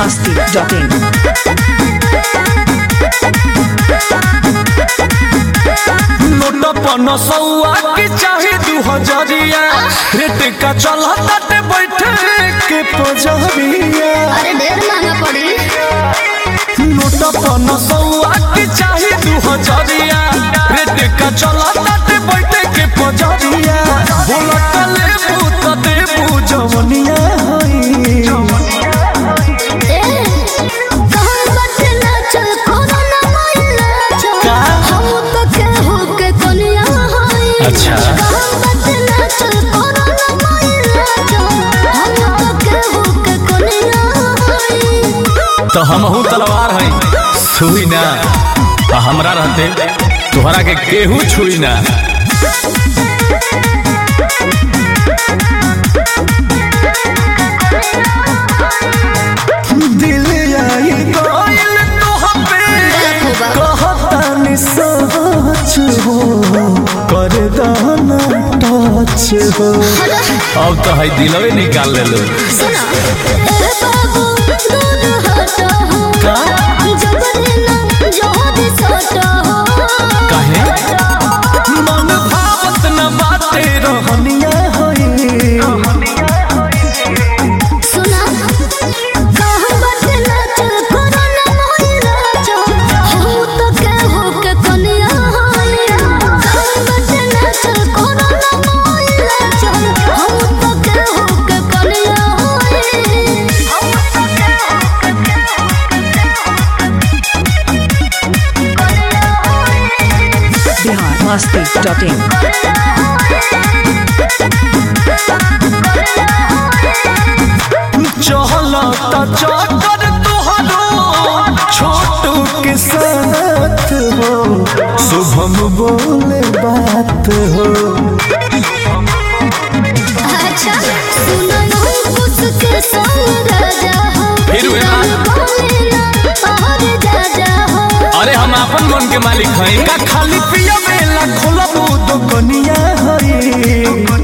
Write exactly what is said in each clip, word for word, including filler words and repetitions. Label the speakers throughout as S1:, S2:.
S1: मस्ती dot इन।
S2: Note पन सौआ के चाहे दू हजरिया रेट का चला ताटे बैठे के पजरिया।
S3: अरे ढेर महंगा पड़ी।
S2: नोट पन सौआ के चाहे दू हजरिया रेट का चला ताटे बैठे के पजरिया। बोला कले भूत देबू जवनिया होई अच्छा तो हमहू तलवार है छुई ना हमरा रहते तोहरा के केहू छुई ना। दिल आई गइल तोहपे कहतानी सच हो कर दाना टच हो। अब तो है दिलवे निकाल ले लो। काहे मन भावत न बाते रहनिया होई।
S1: बिहार मस्ती डॉट इन।
S2: चहलता चक्कर तोहरो छोटू के साथ हो शुभम बोले बात हो।
S3: अच्छा सुनो उसके संग राजा हो
S2: फिर वे अरे हम अपन मन के मालिक हैं का खाली पिया मेला खोलबू दुकनिया हरी।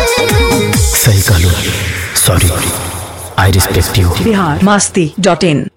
S2: सही कहलू sorry I respect you.
S1: Bihar Masti dot in.